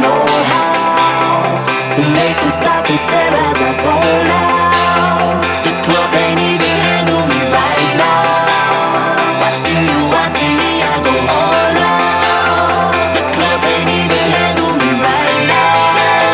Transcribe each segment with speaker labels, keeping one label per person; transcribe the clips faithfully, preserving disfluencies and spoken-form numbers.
Speaker 1: know how to make them stop and stare as I zone out. The club can't even handle me right now. Watching you, watching me, I go all out. The club can't even handle me right now.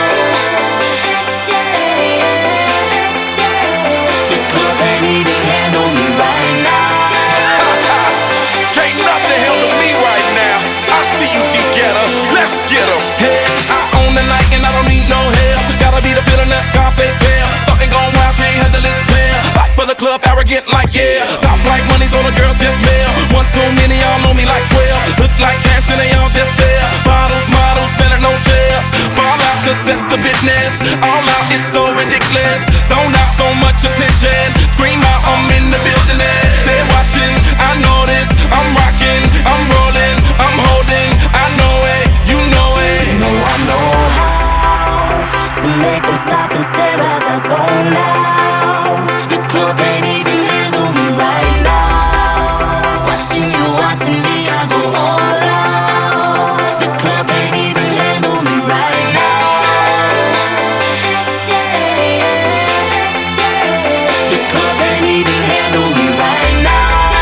Speaker 1: The club can't even handle me right now.
Speaker 2: Can't nothing handle me right now. I see you, D-Getter. Let's get 'em. Hey, I own the night and I don't need no help. Gotta be the feeling that Scarface feel. Starting going wild, can't handle this pair. Fight for the club, arrogant like yeah. Top like money, so the girls just mail. One too many, y'all know me like twelve. Look like cash and they all just there. Bottles, models, standing no shares. Fall out, cause that's the business. All out, it's so ridiculous. Zone out, so much attention. Scream out, I'm in the building. They're watching, I know this. I'm rocking, I'm rolling, I'm holding. I know it, you know it.
Speaker 1: You know I know how to make them stop and stare as I zone out. The club can't even handle me right now. Watching you, watching me, I go all out. The club can't even handle me right now. The club can't even handle me right now.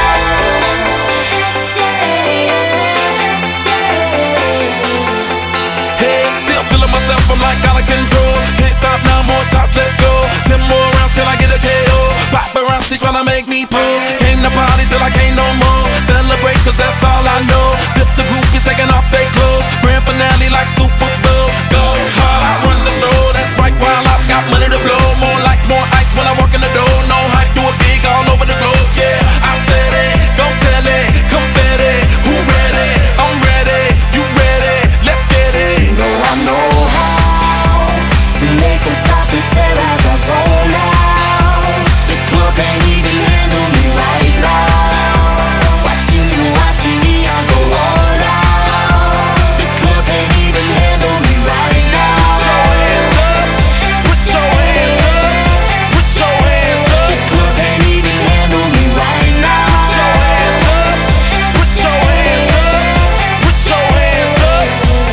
Speaker 2: Hey, still feeling myself, I'm like out of control. Can't stop now, more shots, let's go. Ten more rounds, can I get a K O? Paparazzi tryna make me pull. Came to party till I can't no more. Celebrate cause that's all I know. Tip the groupies taking off their clothes. Grand finale like Super Bowl. Go hard, I run the show. That's right, while I've got money to blow. More lights, more ice when I walk in the door. No hype, do it big all over the globe. Yeah, I said it, go tell it. Confetti, who ready? I'm ready, you ready? Let's get it.
Speaker 1: You know I know how to make them stop and stare as I zone out. The club can't even handle me right now. Watching you, watching me, I go all out. The club can't even handle me right now.
Speaker 2: Put your hands up, put your hands up,
Speaker 1: The club can't even handle me right now.
Speaker 2: put your hands up, put your hands up, put your hands up.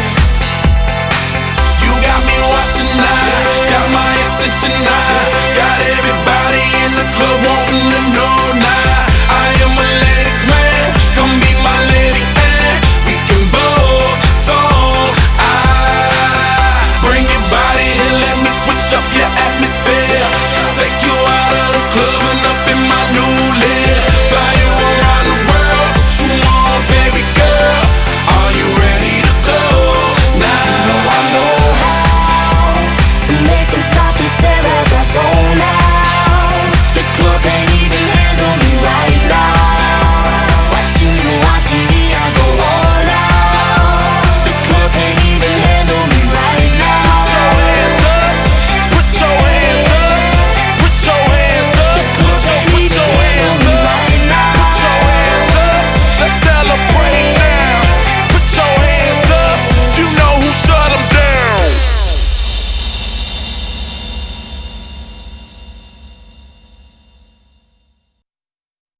Speaker 2: You got me watching now, got my attention now, got everybody in the club